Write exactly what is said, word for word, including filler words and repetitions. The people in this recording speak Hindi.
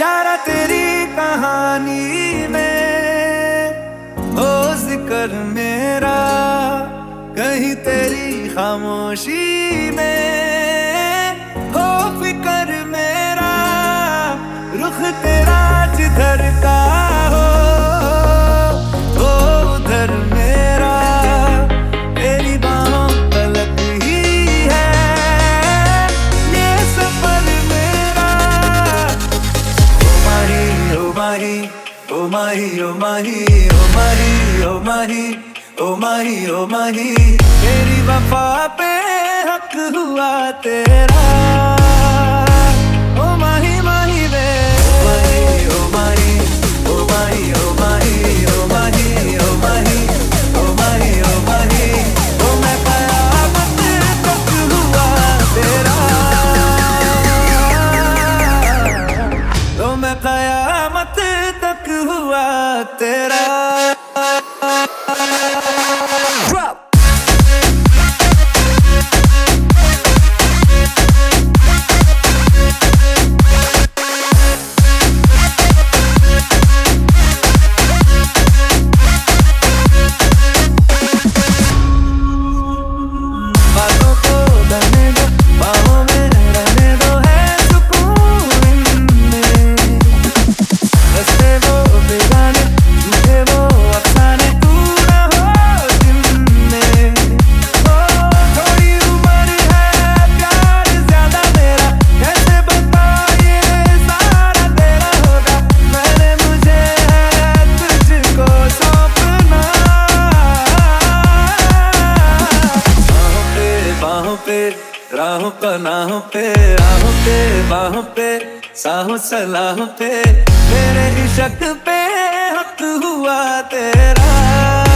यारा तेरी कहानी में हो जिक्र मेरा, कहीं तेरी खामोशी में हो फिक्र मेरा। रुख तेरा जिधर का हो वो उधर मेरा, तेरी बाहों तलक ही है ये सफर मेरा। ओ माही ओ माही ओ माही ओ माही ओ माही ओ माही ओ माही ओ माही, तेरी वफा पे हक हुआ तेरा। ओ माही माही वे ओ माही ओ माही ओ माही ओ माही ओ माही ओ माही ओ माही, ओ मैं कयामत तक हुआ तेरा। ओ मैं कयामत तक हुआ तेरा। Drop. बातों को करने दो, बाहों में रहने दो, है सुकून इनमें। रस्ते वो बेगाने, झूठे वो अफसाने, तू ना हो जिनमें। ओ थोड़ी उम्र है, प्यार ज्यादा मेरा, कैसे बता ये सारा तेरा होगा। मैंने मुझे है तुझको सौंपना। बाहों पे राहों पनाहों पे, राहों पे बाहों पे, साहों सलाहों पे, तेरे इश्क पे हक हुआ तेरा।